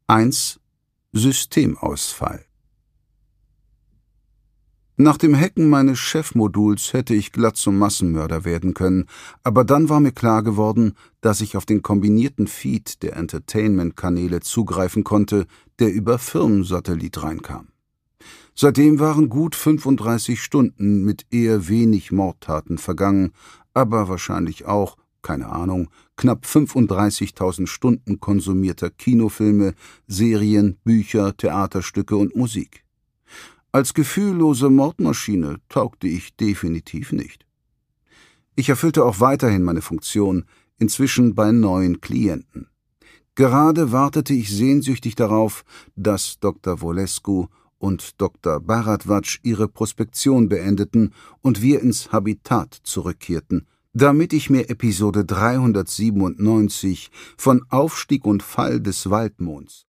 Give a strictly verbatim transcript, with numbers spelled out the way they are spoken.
eins. Systemausfall. Nach dem Hacken meines Chefmoduls hätte ich glatt zum Massenmörder werden können, aber dann war mir klar geworden, dass ich auf den kombinierten Feed der Entertainment-Kanäle zugreifen konnte, der über Firmensatellit reinkam. Seitdem waren gut fünfunddreißig Stunden mit eher wenig Mordtaten vergangen, aber wahrscheinlich auch, keine Ahnung, knapp fünfunddreißigtausend Stunden konsumierter Kinofilme, Serien, Bücher, Theaterstücke und Musik. Als gefühllose Mordmaschine taugte ich definitiv nicht. Ich erfüllte auch weiterhin meine Funktion, inzwischen bei neuen Klienten. Gerade wartete ich sehnsüchtig darauf, dass Doktor Voulescu und Doktor Bharadwaj ihre Prospektion beendeten und wir ins Habitat zurückkehrten, damit ich mir Episode dreihundertsiebenundneunzig von Aufstieg und Fall des Waldmonds